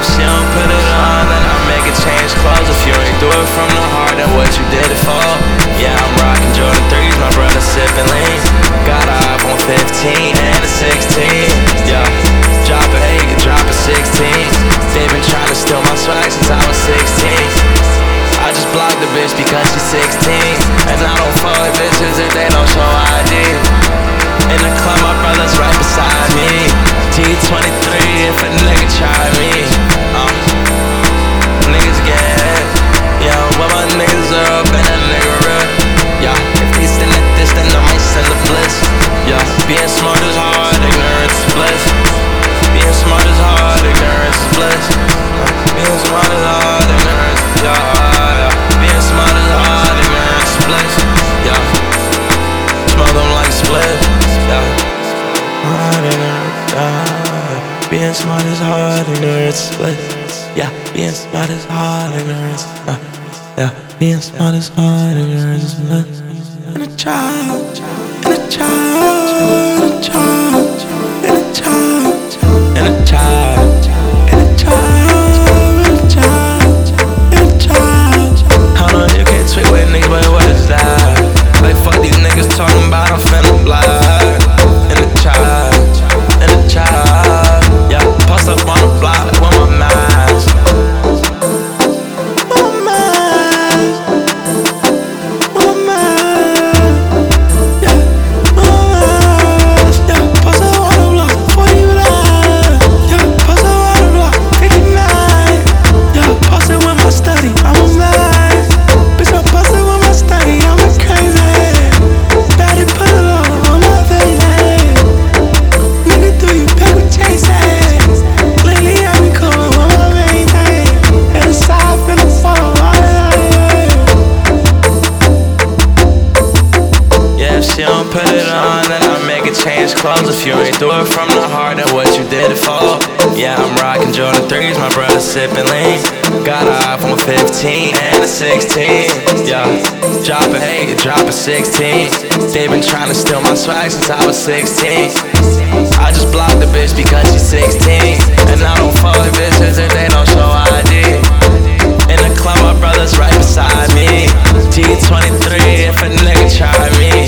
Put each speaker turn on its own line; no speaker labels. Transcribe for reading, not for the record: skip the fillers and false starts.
if she don't put it on, then I make it change clothes. If you ain't do it from the heart, then what you did it for? Yeah, I'm rocking Jordan 3s, my brother sipping lean. Got a iPhone 15 and a 16. Yeah, drop a 8, drop a 16. They been trying to steal my swag since I was 16. I just blocked the bitch because she's 16. And I don't fuck with bitches if they don't show ID. In the club, my brother's right beside me. T23 if a nigga try me. Niggas get hit. Yeah, when my niggas are up and a nigga rip. Yeah, if they send it this, then I might send the bliss. Yeah, being smart is hard, ignorance is bliss. Being smart is hard, ignorance is bliss. Being smart is hard, ignorance is yeah. Being smart is hard, ignorance is bliss. Yeah, smoke them like split. Yeah, hard ignorance, yeah. Being smart is hard, ignorance is bliss. Yeah, being smart is hard, ignorance. Yeah, being smart is hard, ignorance is bliss. And a child, and a child, and a child, and a child, and a child, and a child, and a child, and a child. Hold on, you can't tweet with niggas, but what is that? Like fuck these niggas talking about, I'm finna black. And a child, and a child. Yeah, post up on the block with my mask. She don't put it on, then I make it change clothes. If you ain't do it from the heart, then what you did it for? Yeah, I'm rocking Jordan 3s, my brother sipping lean. Got a iPhone 15 and a 16. Yeah, drop a 8, drop a 16. They been trying to steal my swag since I was 16. I just blocked the bitch because she's 16. And I don't fuck with bitches if they don't show ID. In the club, my brother's right beside me. T23 if a nigga try me.